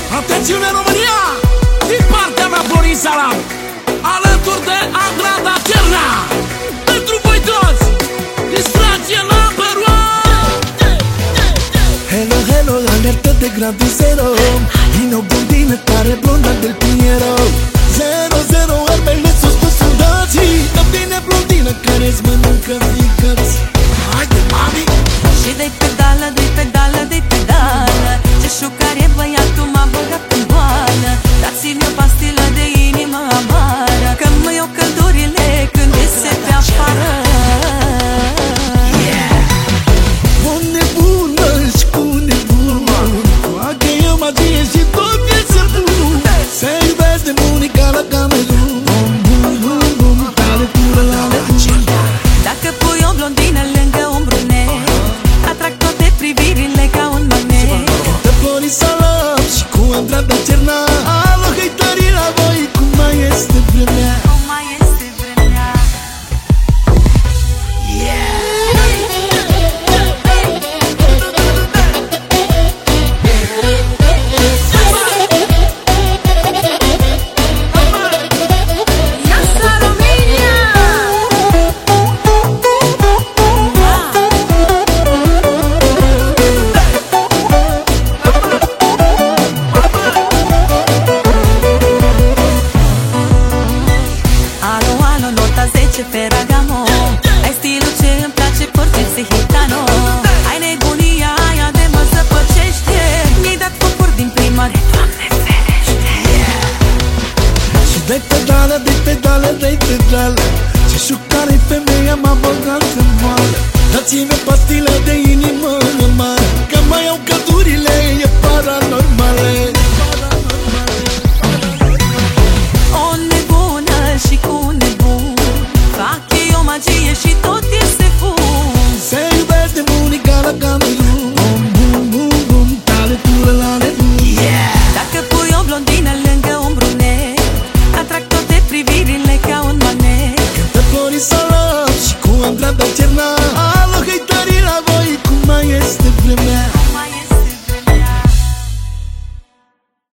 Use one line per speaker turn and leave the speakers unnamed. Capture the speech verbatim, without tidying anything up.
Atențiune România! Din partea mea Florin Salam, alături de Andrada Cerna. Pentru voi toți, distracție number one.
Hello, hello, alertă de gradul zero. Vine o blondină tare blonda del Piero. Zero, zero, armele sus cu soldații. Dar vine blondină care-ți mănâncă fică-ți. Haide, mami!
Și de-i pedală, de-i pedală, de-i pedală. Ce șucar e băiatul, m-a băgat în boală. Dați-mi o pastilă de inimă amară, că mă iau căldurile când iese pe afară.
O nebună și cu nebună, facă eu magie și tot e să bun. Se iubesc de bunica la Camerun. Bum, bum, bum, bum, tale pură la legin.
Dacă pui o blondină lângă un brunet, atrag toate privirile ca un magnet.
Cântă Florin Salam și cu Andrada Cerna. Alo, hăitării la voi, cum mai este vremea.
Cum mai este vremea. Iasa România! Alo, alo, nota zece Ferragamo. Ai stilul ce îmi place, porteți hitano. Ai nebunia aia de mă zăpăcește. Mi-ai dat focuri din primări, Doamne ferește.
Și dai pedală, dai pedală, dai pedală. Ce șucare femeia m-a băgat în moală. Dați-mi o pastilă de inimă normală, că mai iau cădurile, e paranormale.
O nebună și cu nebun, fac eu magie și tot este fun.
Se iubesc de bunica la Camerun. Bum, bum, bum, bum, tale pură la nebun.
Dacă pui o blondină lângă un brunet, atrag toate privirile ca un magnet.
Cântă Florin Salam și cu Andrada Cerna.